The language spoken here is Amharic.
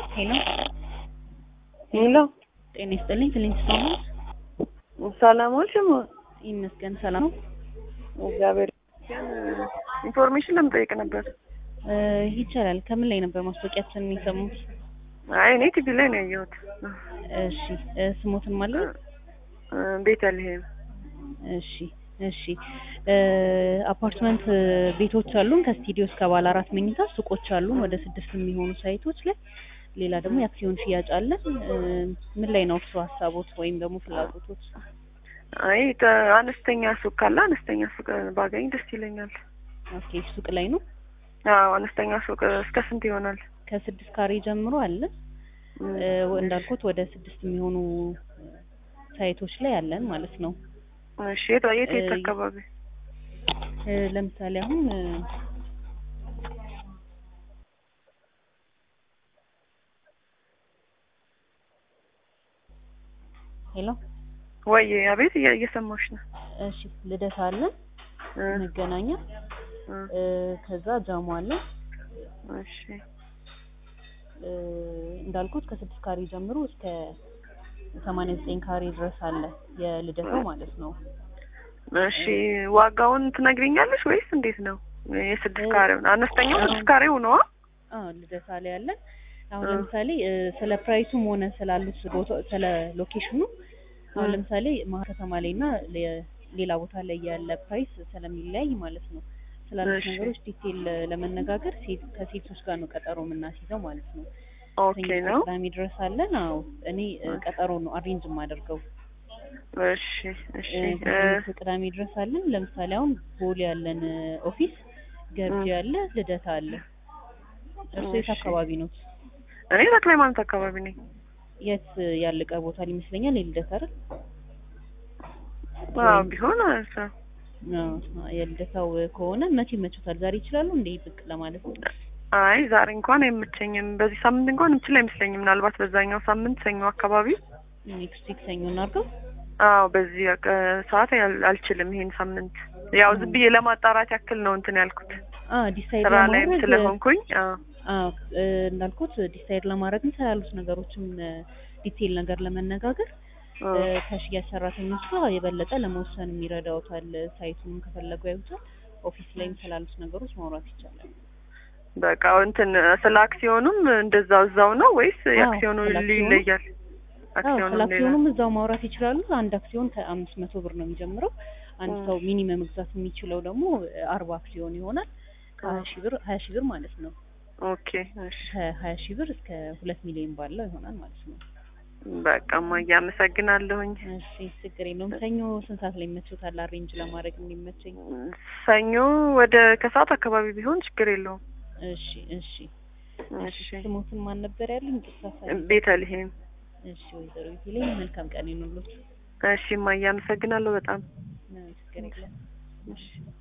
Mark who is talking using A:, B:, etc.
A: ሄሎ
B: ሄሎ
A: ጤና ይስጥልኝ። ፍሊንስቶን
B: ሰላም ዋልሽም?
A: ይመስገን ሰላም ነው።
B: እግዚአብሔር ኢንፎርሜሽን ለምጠይቅ ነበር።
A: ይቻላል። ከምን ላይ ነበር ማስታወቂያችንን የሰሙት?
B: አይ እኔ ቲቪ ላይ ነው ያየሁት።
A: እሺ ስሞትን ማለት
B: ቤተልሔም።
A: እሺ እሺ አፓርትመንት ቤቶች አሉን ከስቱዲዮ እስከ ባለ 4 መኝታ ሱቆች አሉን ወደ 6 የሚሆኑ ሳይቶች ላይ። ሌላ ደግሞ የአክሲዮን ሽያጭ አለ። ምን ላይ ነው እርሱ ሀሳቦት ወይም ደግሞ ፍላጎቶች?
B: አይ አነስተኛ ሱቅ ካለ አነስተኛ ሱቅ ባገኝ ደስ ይለኛል።
A: ኦኬ ሱቅ ላይ ነው?
B: አዎ አነስተኛ ሱቅ እስከ ስንት ይሆናል?
A: ከ6 ካሬ ጀምሮ አለ። እንዳልኩት ወደ 6 የሚሆኑ ሳይቶች ላይ አለን ማለት ነው።
B: እሺ የት አካባቢ?
A: ለምሳሌ አሁን ሄሎ
B: ወይ አቤት እየሰማሁሽ ነው።
A: እሺ ልደታ አለ፣ መገናኛ፣ ከዛ ጃሙ አለ።
B: እሺ
A: እንዳልኩት ከ6 ካሬ ጀምሮ እስከ 89 ካሬ ድረስ አለ የልደታው ማለት ነው።
B: እሺ ዋጋውን ትነግሪኛለሽ ወይስ እንዴት ነው? የ6 ካሬው አነስተኛው 6 ካሬው ነው?
A: ልደታ ላይ አለ። አሁን ለምሳሌ ስለ ፕራይሱም ሆነ ስላሉት ቦታ ስለ ሎኬሽኑ አሁን ለምሳሌ መሀል ከተማ ላይና ሌላ ቦታ ላይ ያለ ፕራይስ ስለሚለያይ ማለት ነው ስላሉት ነገሮች ዲቴል ለመነጋገር ከሴቶች ጋር ነው ቀጠሮ የምናስይዘው ማለት ነው።
B: ኦኬ ነው።
A: ቅዳሜ ድረስ አለን። አዎ እኔ ቀጠሮ ነው አሬንጅ የማደርገው።
B: እሺ እሺ
A: ቅዳሜ ድረስ አለን። ለምሳሌ አሁን ቦሌ ያለን ኦፊስ፣ ገርጂ ያለ፣ ልደታ አለ። እርሱ የት አካባቢ ነው?
B: እኔ ተክለ ሃይማኖት አካባቢ ነኝ።
A: የት ያለቀ ቦታ ይመስለኛል የልደታ አይደል?
B: አዎ ቢሆን
A: የልደታው ከሆነ መቼ ይመችዎታል? ዛሬ ይችላሉ እንዴ ብቅ ለማለት?
B: አይ ዛሬ እንኳን አይመቸኝም። በዚህ ሳምንት እንኳን እንችል አይመስለኝም። ምናልባት በዛኛው ሳምንት ሰኞ አካባቢ
A: ኔክስት ዊክ ሰኞ እናድርገው።
B: አዎ በዚህ ሰዓት አልችልም ይሄን ሳምንት። ያው ዝም ብዬ ለማጣራት ያክል ነው እንትን ያልኩት።
A: ዲሳይድ
B: ስራ ላይም ስለሆንኩኝ
A: እንዳልኩት ዲሳይድ ለማድረግ ስላሉት ነገሮችም ዲቴል ነገር ለመነጋገር ከሽያጭ ሰራተኞች ጋር የበለጠ ለመወሰን የሚረዳውታል። ሳይቱንም ከፈለጉ ያዩታል። ኦፊስ ላይም ስላሉት ነገሮች ማውራት ይቻላል።
B: በቃ እንትን ስለ አክሲዮኑም እዛው ነው ወይስ የአክሲዮኑ ይለያል?
A: አክሲዮኑም እዛው ማውራት ይችላሉ። አንድ አክሲዮን ከ500 ብር ነው የሚጀምረው። አንድ ሰው ሚኒመም መግዛት የሚችለው ደግሞ 40 አክሲዮን ይሆናል። ከ20 ሺህ ብር ማለት ነው።
B: ኦኬ እሺ።
A: ከ20 ሺህ ብር እስከ 2 ሚሊዮን ባለው ይሆናል ማለት ነው።
B: በቃ ማያ አመሰግናለሁኝ።
A: እሺ ችግር የለውም። ሰኞ ስንት ሰዓት ላይ ይመችዎታል? አሬንጅ ለማድረግ እንዲመቸኝ።
B: ሰኞ ወደ ከሰዓት አካባቢ ቢሆን ችግር የለውም።
A: እሺ እሺ እሺ። ስሞትን ማን ነበር ያለኝ?
B: ቤተልሔም።
A: እሺ ወይዘሮ ቤተልሔም መልካም ቀን ይሁንልዎት።
B: እሺ ማያ አመሰግናለሁ በጣም።
A: ችግር የለም።
B: እሺ